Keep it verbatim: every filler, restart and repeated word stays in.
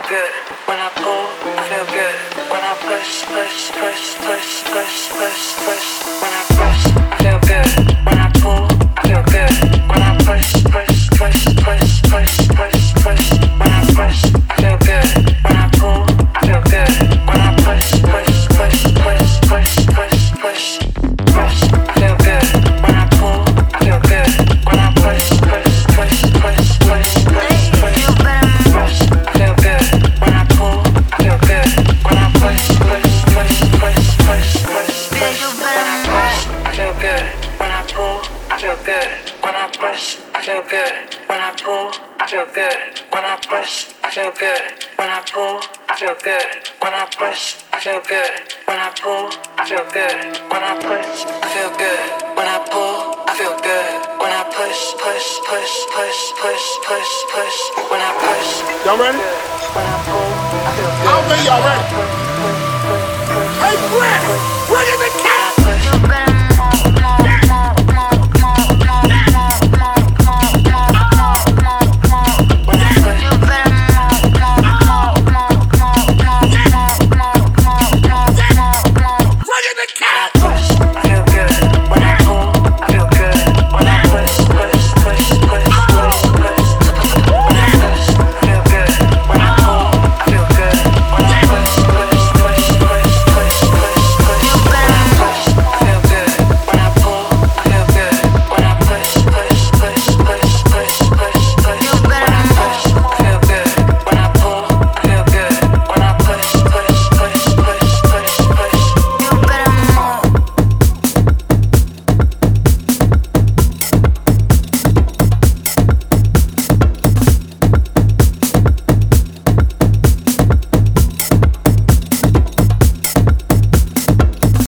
good. When I pull, I feel good. When I push, push, push, push, push, push, push. When I push, I feel good. When I pull, I feel good. When I push, push, push, push, push, push, push. When I push, I feel good. When I pull, I feel good. When I push, push, push, push, push, push, push, push. I feel good. When I pull, I feel good. When I push, push, push, push, push, push, push, push. I feel good. When I pull, I feel good. When I push, push, push, push, push, push, push. When I push, I feel good. When I pull, I feel good. When I push, I feel good. When I pull, I feel good. When I push, I feel good. When I pull, I feel good. When I push, I feel good. When I pull, I feel good. When I push, I feel good. When I pull, I feel good. When I push, push, push, push, push, push, push. When I push, y'all ready? when I pull, I feel good. I don't think y'all ready. Hey, Brent, bring in the